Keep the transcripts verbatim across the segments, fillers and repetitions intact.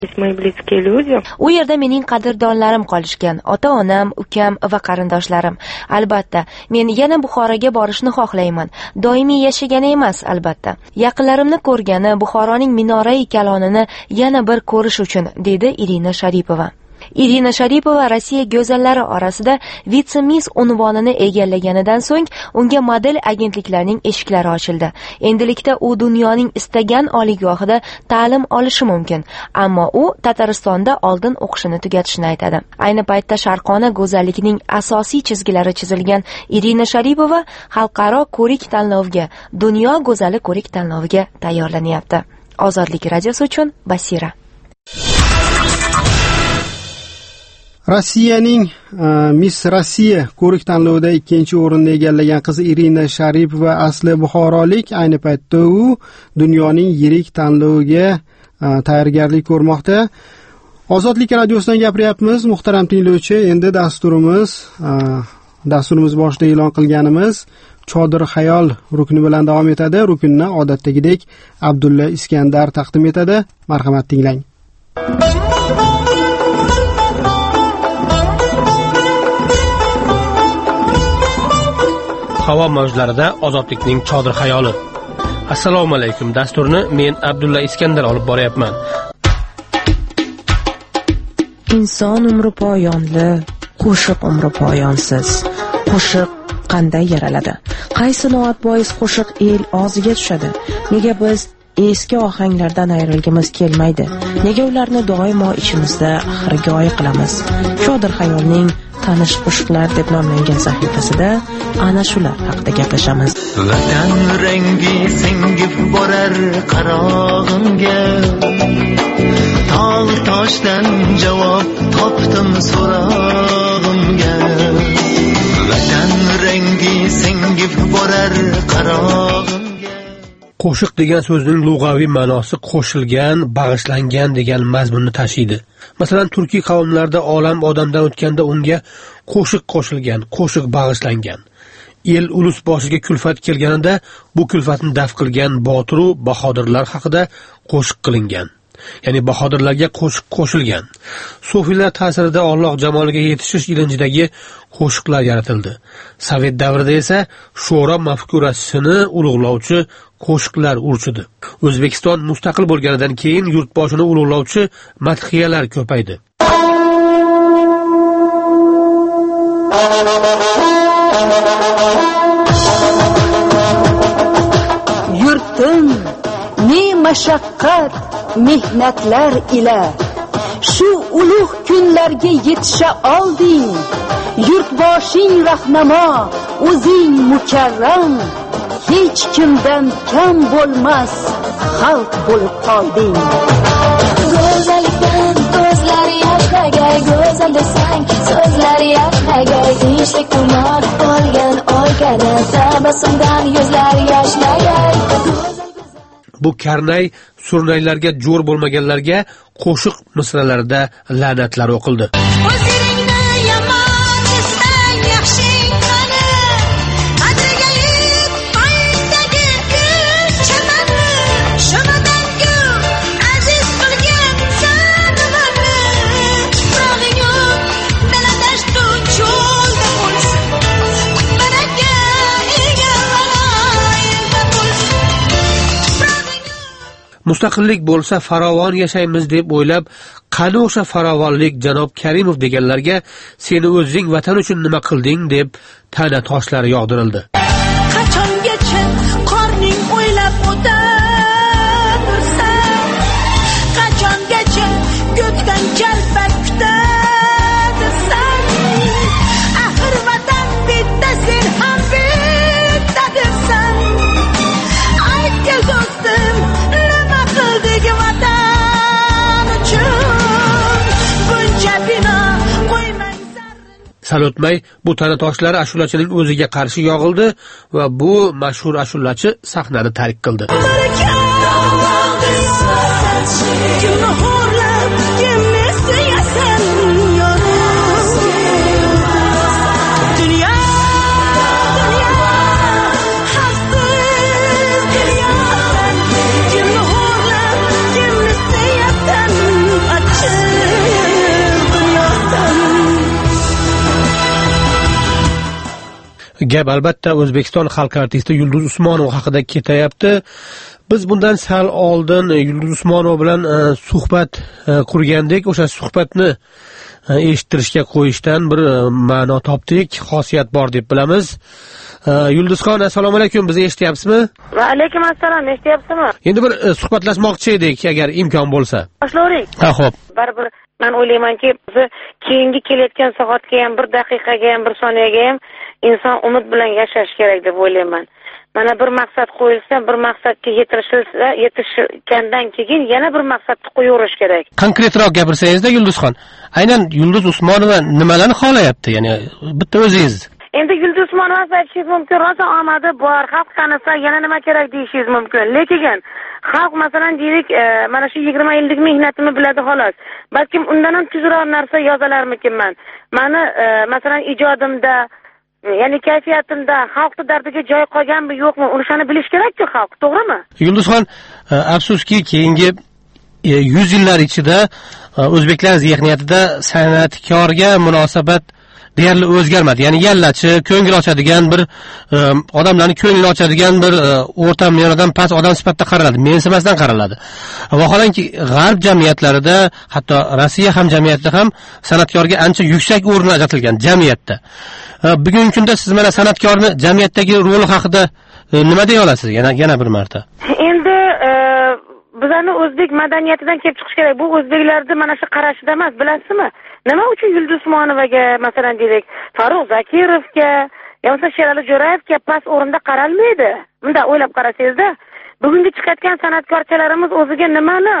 U yerda mening qadrdonlarim qolishgan, ota-onam, ukam va qarindoshlarim. Albatta, men yana Buxoroga borishni xohlayman. Doimiy yashagani emas, albatta. Yaqinlarimni ko'rgani, Buxoroning minorai kalonini yana bir ko'rish uchun, dedi Irina Sharipova. Irina Sharipova Rossiya go'zallari orasida vitse-miss unvonini egallaganidan so'ng unga model agentliklarning eshiklari ochildi. Endilikda u dunyoning istagan oliygohida ta'lim olishi mumkin, ammo u Tataristonda oldin o'qishini tugatishini aytadi. Ayni paytda sharqona go'zallikning asosiy chizgilari chizilgan Irina Sharipova xalqaro ko'rik tanloviga, dunyo go'zali ko'rik tanloviga tayyorlanyapti. Ozodlik radiosi uchun Basira. Rossiyaning uh, Miss Rossiya ko'rik tanlovida ikkinchi o'rinni egallagan qiz Irina Sharipova asli buxorolik. Ayni paytda u dunyoning yirik tanloviga uh, tayyorgarlik ko'rmoqda. Ozodlik radiosidan gapiryapmiz. Muhtaram tinglovchi, endi dasturimiz uh, dasturimiz boshida e'lon qilganimiz Chodir xayol rukni bilan davom etadi. Rukunni odatdagidek Abdulla Iskandar taqdim etadi. Marhamat tinglang. Havo mavjlarida ozodlikning chodir xayoli. Assalomu alaykum. Dasturni men Abdulla Iskandar olib boryapman. Inson umri poyonli, qo'shiq umri poyonsiz. Qo'shiq qanday yaraladi? Qaysi noat bois qo'shiq el og'ziga tushadi? Nega biz eski ohanglardan ayrilgimiz kelmaydi? Nega ularni doimo ichimizda xirgoyi qilamiz? Chodir xayolning tanish qo'shiqlar deb nomlangan sahifasida ana shular haqida gaplashamiz. Vatan rangi singib borar qarog'imga, tog' toshdan javob topdim so'rog'imga. Vatan rangi singib borar qarog'imga. Qo'shiq degan so'zning lug'aviy ma'nosi qo'shilgan, bag'ishlangan degan mazmunni tashiydi. Masalan, turkiy qavmlarda olam odamdan o'tganda unga qo'shiq qo'shilgan, qo'shiq bag'ishlangan. El ulus boshiga kulfat kelganida bu kulfatni daf qilgan botiru bahodirlar haqida qo'shiq qilingan. Ya'ni bahodirlarga qo'shiq qo'shilgan. Sufiylar ta'sirida Alloh jamoliga yetishish ilinjidagi qo'shiqlar yaratildi. Sovet davrida esa sho'ro mafkurasini ulug'lovchi qo'shiqlar urchidi. O'zbekiston mustaqil bo'lganidan keyin yurtboshini ulug'lovchi madhiyalar ko'paydi. Yurtim ne mashaqqat mehnatlar ila shu ulug' kunlarga yetisha olding. Yurtboshing rahnamo, o'zing mukarram, hech kimdan kam bo'lmas xalq bo'lib qolding. Go'zallikdan ko'zlari yashnagay, go'zal desang so'zlari yashnagay. Tinchlik tuman olgan olgani, tabassumdan yuzlari yashnagay. Bu karnay surnaylarga jo'r bo'lmaganlarga qo'shiq misralarida la'natlar o'qildi. Mustaqillik bo'lsa farovon yashaymiz deb o'ylab, qani o'sha farovonlik janob Karimov deganlarga seni o'zing vatan uchun nima qilding deb ta'na toshlari yog'dirildi. Qachongacha qorning o'ylab o'tarsan? Qachongacha ko'kdan jalpak kutasan? Axir vatan bitta, sen ham bittadirsan. Aytga do'stim, sal o'tmay bu ta'na toshlar ashulachining o'ziga qarshi yog'ildi va bu mashhur ashulachi sahnani tark qildi. Gap albatta O'zbekiston xalq artisti Yulduz Usmonova haqida ketayapti. Biz bundan sal oldin Yulduz Usmonova bilan suhbat qurgandik. O'sha suhbatni eshittirishga qo'yishdan bir ma'no topdik, xosiyat bor deb bilamiz. Yulduzxon, assalomu alaykum, bizni eshityapsizmi? Va alaykum assalom, eshityapsizmi? Endi bir suhbatlashmoqchi edik, agar imkon bo'lsa. Boshlavering. Ha, xo'p. Baribir men o'ylaymanki, biz keyingi kelayotgan soatga ham, bir daqiqaga ham, bir soniyaga ham inson umid bilan yashash kerak deb o'ylayman. Mana bir maqsad qo'yilsa, bir maqsadga yetishilsa, yetishgandan keyin yana bir maqsadni qo'yaverish kerak. Konkretroq gapirsangiz-da Yulduzxon, aynan Yulduz Usmonova nimalarni xohlayapti, ya'ni bitta o'zingiz? Endi Yulduz Usmonova aytishingiz mumkin, rosa omadi bor, xalq tanisa yana nima kerak deyishingiz mumkin. Lekin xalq masalan deylik, mana shu yigirma yillik mehnatimni biladi xolos. Balkim undan ham tezroq narsa yozalarmikinman. Mani masalan ijodimda, ya'ni kayfiyatimda xalqning dardiga joy qolganmi yo'qmi, o'shani bilish kerak-ku xalq, to'g'rimi? Yulduzxon, afsuski keyingi yuz yillar ichida o'zbeklar zihniyatida san'atkorga munosabat deyarli o'zgarmadi. Ya'ni yallachi, ko'ngil ochadigan bir odamlarning ko'nglini ochadigan bir o'rta me'yordan past odam sifatida qaraladi, mensimasdan qaraladi. Vaholanki g'arb jamiyatlarida, hatto Rossiya ham jamiyatida ham san'atkorga ancha yuksak o'rin ajratilgan jamiyatda. Bugungi kunda siz mana san'atkorni jamiyatdagi roli haqida nima deya olasiz? Yana yana bir marta. Endi bizani o'zbek madaniyatidan kelib chiqish kerak. Bu o'zbeklarning mana shu qarashida emas, bilasizmi? Nima uchun Yulduz Usmonovaga, masalan deylik, Farruh Zakirovga, yoki Sherali Jo'rayevga past o'rinda qaralmaydi? Bunda o'ylab qarasangizda, bugungi chiqayotgan san'atkorchalarimiz o'ziga nimani,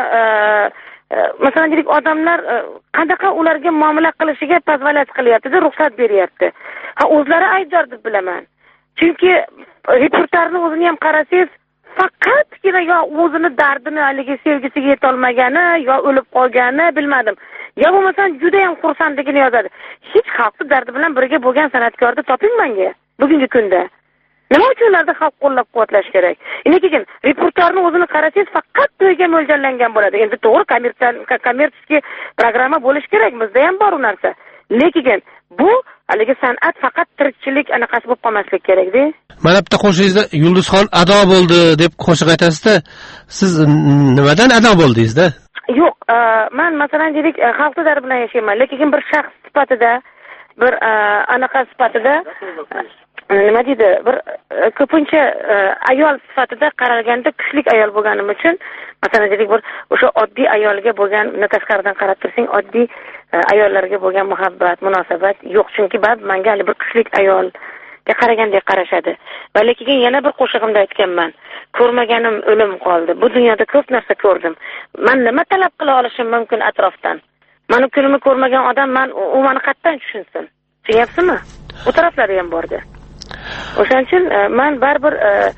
masalan deylik, odamlar qanaqa ularga muomala qilishiga tazvalat qilyapti-da, ruxsat beryapti. Ha, o'zlari aybdor deb bilaman. Chunki reportajni o'zini ham qarasangiz, faqatgina yo o'zini dardini, haligi sevgisiga yeta olmagani, yo o'lib qolgani, bilmadim. Ya bo'lmasam juda ham xursandligini yozadi. Hech xalqning dardi bilan birga bo'lgan san'atkorni toping menga bugungi kunda. Nima uchun ularni xalq qo'llab-quvvatlash kerak? Lekin reportajni o'zini qarasangiz, faqat to'yga mo'ljallangan bo'ladi. Endi to'g'ri, kommersiya programma bo'lish kerak, bizda ham bor u narsa. Lekin bu haligi san'at faqat tirikchilik anaqasi bo'lib qolmaslik kerak-da. Mana bitta qo'shingizda Yulduzxon ado bo'ldi deb qo'shiq aytasizda, siz nimadan ado bo'ldingiz-da? Yo'q, men masalan deylik, xalqning dardi bilan yashayman, lekin bir shaxs sifatida, bir anaqa sifatida, nima deydi, bir ko'pincha ayol sifatida qaralganda kuchli ayol bo'lganim uchun, masalan deylik, bir o'sha oddiy ayolga bo'lgan, tashqaridan qarab tursang, oddiy ayollarga bo'lgan muhabbat, munosabat yo'q, chunki ba'zi menga hali bir kuchli ayolga qaragandek qarashadi. Va lekin yana bir qo'shig'imda aytganman, ko'rmaganim o'lim qoldi. Bu dunyoda ko'p narsa ko'rdim. Men nima talab qila olishim mumkin atrofdan? Meni kunimni ko'rmagan odam, men u meni qatdan tushunsin. Tushunyapsizmi? Bu taraflari ham bordi. O'shaning uchun men baribir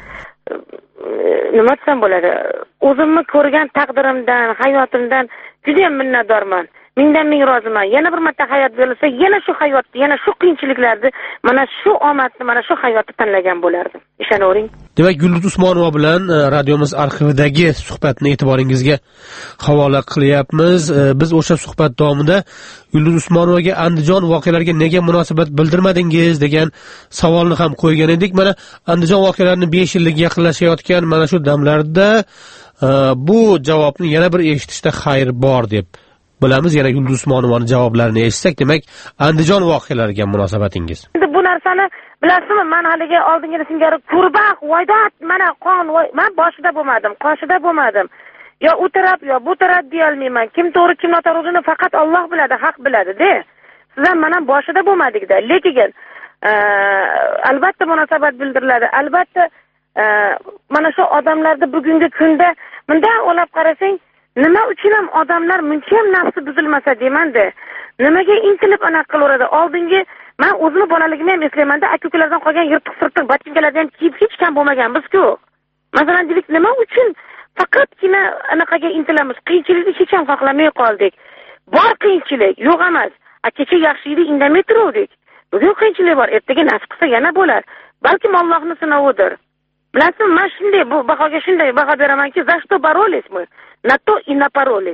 nima desam bo'ladi? O'zimni ko'rgan taqdirimdan, hayotimdan juda ham minnatdorman. Mingdan ming roziman. Yana bir marta hayot berilsa, yana shu hayotni, yana shu qiyinchiliklarni, mana shu omadni, mana shu hayotni tanlagan bo'lardim. Ishonavering. Demak, Yulduz Usmonova bilan radiomiz arxividagi suhbatni e'tiboringizga havola qilyapmiz. Biz o'sha suhbat davomida Yulduz Usmonovaga Andijon voqealariga nega munosabat bildirmadingiz degan savolni ham qo'ygan edik. Mana Andijon voqealarining besh yillik yaqinlashayotgan mana shu damlarda bu javobni yana bir eshitishda xayr bor deb bilamiz. Yana Yulduz Usmonovaning javoblarini eshitsak, demak, Andijon voqealariga munosabatingiz. Endi bu narsani bilasizmi, men haligi oldingi singari qurbaq, voydat, mana qon, men boshida bo'lmadim, qoshida bo'lmadim. Yo u taraf, yo bu taraf deya olmayman. Kim to'g'ri, kim noto'g'rini faqat Alloh biladi, haq biladi-da. Siz ham men ham boshida bo'lmadik-da. Lekin albatta munosabat bildiriladi. Albatta mana shu odamlarda bugungi kunda bunday o'ylab qarasang, nima uchun ham odamlar muncha ham nafsi buzilmasa deymanda, nimaga intilib anaqa qilaveradi? Oldingi men o'zimni bolaligimni ham eslaymanda, aka-ukalardan qolgan yirtiq-sirtiq botinkalarni ham kiyib hech kam bo'lmaganmiz-ku. Masalan, deylik, nima uchun faqatgina anaqaga intilamiz? Qiyinchilikni hech ham xohlamay qoldik. Bor qiyinchilik, yo'q emas. Kecha yaxshi edi, indamay turuvdik. Bugun qiyinchilik bor, ertaga nasib qilsa yana bo'lar. Balkim Allohning sinovidir. Bilasizmi, men shunday bu bahoga shunday baho beramanki, za что боролись мы, на то и напоролись.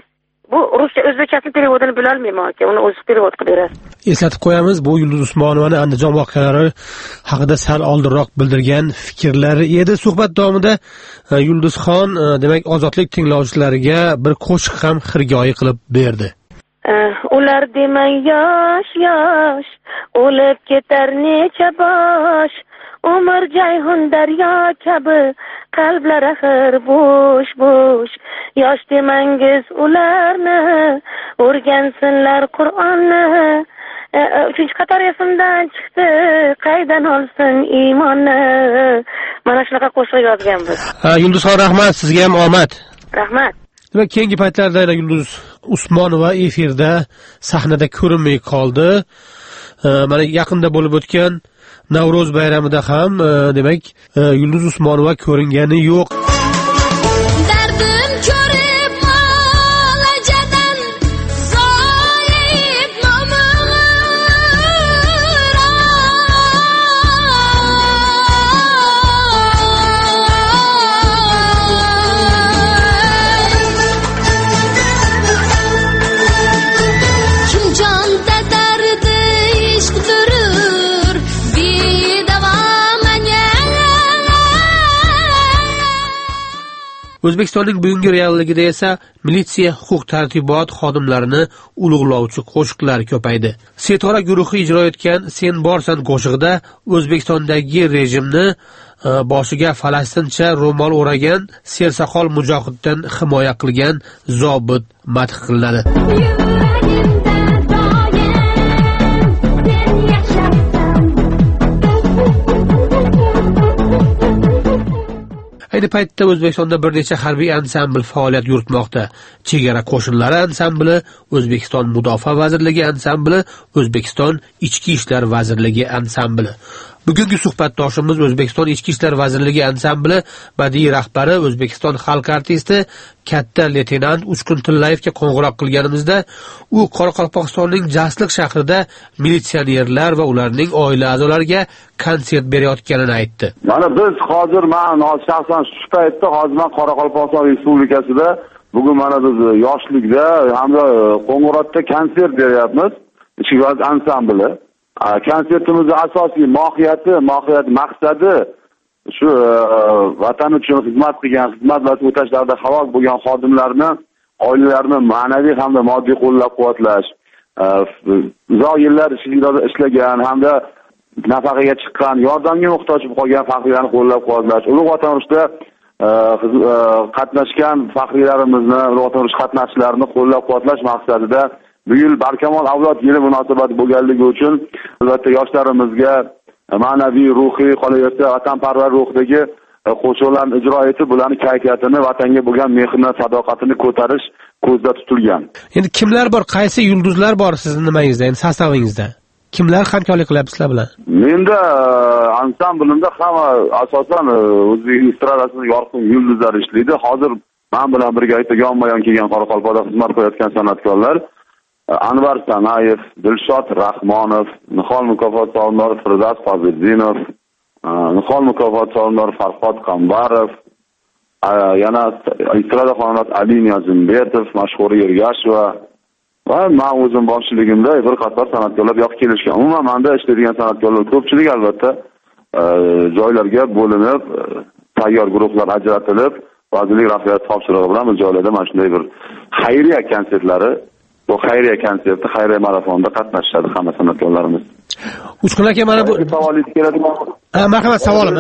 bu ruscha o'zbekchasini perevodini bilolmayman aka, uni o'zi perevod qilib berasiz. Eslatib qo'yamiz, bu Yulduz Usmonovani Andijon voqealari haqida sal oldinroq bildirgan fikrlari edi. Suhbat davomida Yulduzxon demak ozodlik tinglovchilariga bir qo'shiq ham xirgoyi qilib berdi. Ular demang yosh yosh, o'lib ketar necha bosh, umr jayhun daryo kabi, qalblar axir bo'sh bo'sh. Yosh demangiz ularni, o'rgansinlar Qur'onni. Uchinchi qator esimdan chiqdi, qaydan olsin iymonni. Mana shunaqa qo'shiq yozganmiz. Yulduzxon, rahmat, sizga ham omad. Rahmat. Demak, keyingi paytlarda Yulduz Usmonova efirda sahnada ko'rinmay qoldi. Mana yaqinda bo'lib o'tgan Navro'z bayramida ham demak Yulduz Usmonova ko'ringani yo'q. Dardim ko'rib molajadan zoyib nomir. Kim jonda dardi ishq durur, O'zbekistonning bugungi realligida esa militsiya huquq-tartibot xodimlarini ulug'lovchi qo'shiqlar ko'paydi. Setora guruhi ijro etgan Sen borsan qo'shig'ida O'zbekistondagi rejimni boshiga falastincha ro'mol o'ragan sersoqol mujohiddan himoya qilgan zobit madh qilinadi. Ayni paytda O'zbekistonda bir necha harbiy ansambl faoliyat yuritmoqda. Chegara qo'shinlari ansambli, O'zbekiston Mudofaa vazirligi ansambli, O'zbekiston Ichki ishlar vazirligi ansambli. Bugungi suhbatdoshimiz O'zbekiston Ichki ishlar vazirligi ansambli badiiy rahbari, O'zbekiston xalq artisti katta leytenant Uchqun Tillayevga qo'ng'iroq qilganimizda, u Qoraqalpog'istonning Jasliq shahrida militsionerlar va ularning oila a'zolariga konsert berayotganini aytdi. Mana biz hozir men shaxsan shu paytda hozir men Qoraqalpog'iston Respublikasida bugun mana biz yoshlikda hamda Qo'ng'irotda konsert beryapmiz. Ichki ansambli. Konsertimizning asosiy mohiyati, mohiyat maqsadi shu vatan uchun xizmat qilgan, xizmat va o'tashlarda halok bo'lgan xodimlarni oilalarini ma'naviy hamda moddiy qo'llab-quvvatlash, uzoq yillar ishlagan hamda nafaqaga chiqqan, yordamga muhtoj bo'lib qolgan faxriylarni qo'llab-quvvatlash, ulug' vatan urushida qatnashgan faxriylarimizni, ulug' vatan urush qatnashchilarini qo'llab-quvvatlash maqsadida bu yil Barkamol avlod yili munosabati bo'lganligi uchun albatta yoshlarimizga ma'naviy, ruhiy, qolaversa vatanparvar ruhdagi qo'shiqlarni ijro etib, bularning kayfiyatini, vatanga bo'lgan mehrini, sadoqatini ko'tarish ko'zda tutilgan. Endi kimlar bor, qaysi yulduzlar bor sizning nimangizda, endi sostavingizda? Kimlar hamkorlik qilyapti sizlar bilan? Menda ansamblimda hamma asosan o'zbek estradasida yorqin yulduzlar ishlaydi. Hozir men bilan birga yonma-yon kelgan Qoraqalpoqda xizmat qilayotgan san'atkorlar Anvar Sanayev, Dilshod Rahmonov, Nihol mukofot sovrindori Firdavs Fazliddinov, Nihol mukofot sovrindori Farhod Qambarov, yana estrada xonandasi Aliniya Zimbetov, mashhur Ergasheva va men o'zim boshchiligimda bir qator san'atkorlar yo'q kelishgan. Umuman menda ishlaydigan san'atkorlar ko'pchilik albatta joylarga bo'linib, tayyor guruhlar ajratilib, vazirlik rahbariyati topshirig'i bilan biz joylarda mana shunday bir xayriya konsertlari, bu xayriya konserti, xayriya marafonida qatnashadi hamma san'atkorlarimiz. Uchqun aka, mana bu savolingiz keladimi? Ha, marhamat, savolim.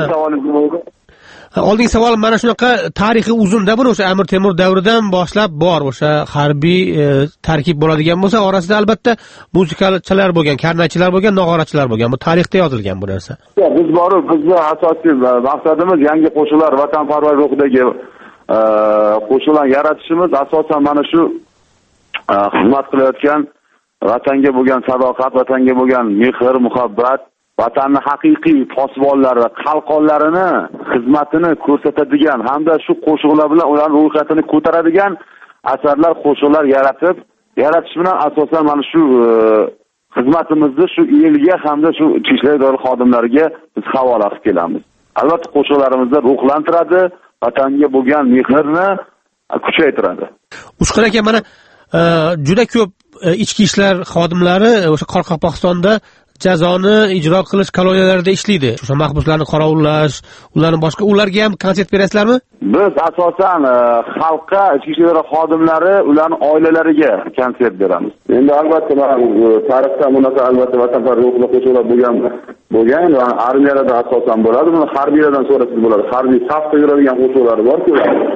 Oldingi savol mana shunaqa tarixi uzunda, buni o'sha Amir Temur davridan boshlab bor, o'sha harbiy e, tarkib bo'ladigan bo'lsa, orasida albatta musiqachilar bo'lgan, karnachilar bo'lgan, nog'orachilar bo'lgan. Bu tarixda yozilgan bu narsa. Biz borib, bizni asosiy maqsadimiz yangi qo'shiqlar, vatanparvar ruhdagi e, qo'shiqlar yaratishimiz asosan mana shu e, xizmat qilayotgan vatanga bo'lgan sadoqat, vatanga bo'lgan mehr, muhabbat, vatanning haqiqiy posbonlari va qalqonlarini xizmatini ko'rsatadigan hamda shu qo'shiqlar bilan ularning ruhiyatini ko'taradigan asarlar, qo'shiqlar yaratib, yaratish bilan asosan mana shu e, xizmatimizni shu elga hamda shu ichki ishlar idoralari xodimlariga biz havola qilib kelamiz. Albatta qo'shiqlarimizni ruhlantiradi, vatanga bo'lgan mehrni kuchaytiradi. Uchqun aka, mana juda ko'p ichki ishlar xodimlari o'sha Qoraqalpog'istonda jazoni ijro qilish koloniyalarida ishlaydi. O'sha mahbuslarni qorovullash, ularni boshqa ularga ham konsert berasizlarmi? Biz asosan xalqqa, ichki ishlar xodimlari, ularning oilalariga konsert beramiz. Endi albatta men tarixda bunaqa albatta vatanparvar ruhli qo'shiqlar bo'lgan bo'lgan, armiyada asosan bo'ladi. Buni harbiylardan so'rasangiz bo'ladi. Harbiy safda yuradigan qo'shiqlari bor-ku.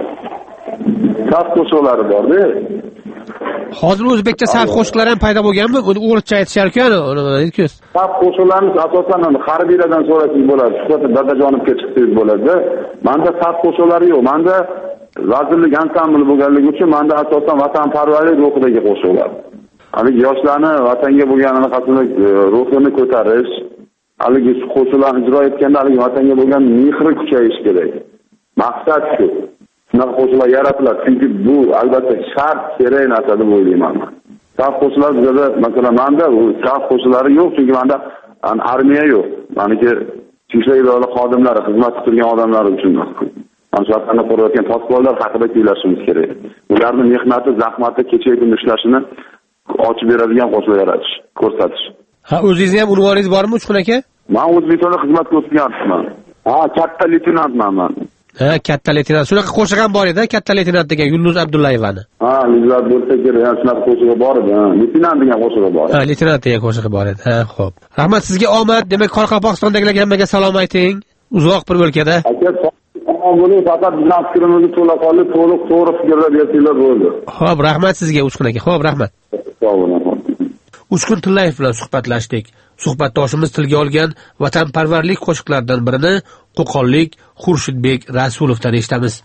Saf qo'shiqlari bor-da. Hozir o'zbekcha saf qo'shiqlar ham paydo bo'lganmi? Uni o'g'richa aytisharkan, nima saf qo'shiqlarimiz asosan harbiylardan so'rasangiz bo'ladi. Shuhrat Dadajonovga chiqsangiz bo'ladi. Menda saf qo'shiqlari yo'q. Menda vazirlik ansambli bo'lganligi uchun menda asosan vatanparvarlik ruhidagi qo'shiqlar. Haligi yoshlarni vatanga bo'lgan anaqasini ruhini ko'tarish, haligi qo'shiqlarni ijro etganda haligi vatanga bo'lgan mehri kuchayishi kerak. Maqsad shu. Shunaqa qo'shiqlar yaratiladi. Chunki bu albatta shart kerak narsa deb o'ylayman. Saf qo'shiqlar bizda masalan menda saf qo'shiqlari yo'q, chunki menda armiya yo'q. Maniki ishlar idora xodimlari, xizmat qilgan odamlar uchun. Mana shu vatanni qo'riyotgan posbonlar haqida kuylashimiz kerak. Ularning mehnati, zahmati kecha kunda ishlashini ochib beradigan qo'shiqlar yaratish, ko'rsatish. Ha, o'zingizning ham unvoningiz bormi, Uchqun aka? Men O'zbekistonda xizmat ko'rsatganman. Ha, katta leytenantman men. Ha, katta leytenant. Shunaqa qo'shiq ham bor edi, katta leytenant degan Yulduz Abdullayevani. Ha, Yulduz bo'lsa kerak, shunaqa qo'shig'i bor edi. Leytenant degan qo'shig'i bor. Ha, leytenant degan qo'shig'i bor edi. Ha, xo'p. Rahmat sizga omad. Demak, Qoraqalpog'istondagilarga hammaga salom ayting. Uzoq bir o'lkada. Aka, buning faqat bizning fikrimizni to'la qolib, to'liq to'g'ri fikrlar bersanglar bo'ldi. Xo'p, rahmat sizga Uchqun aka. Xo'p, rahmat. Sog' bo'ling. Uchqun Tillayev bilan suhbatlashdik. Suhbatdoshimiz tilga olgan vatanparvarlik qo'shiqlaridan birini Qo'qonlik Xurshidbek Rasulovdan eshitamiz.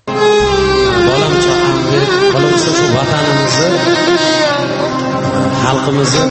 Bolam chaqamga, qolaversa shu vatanimizni, xalqimizni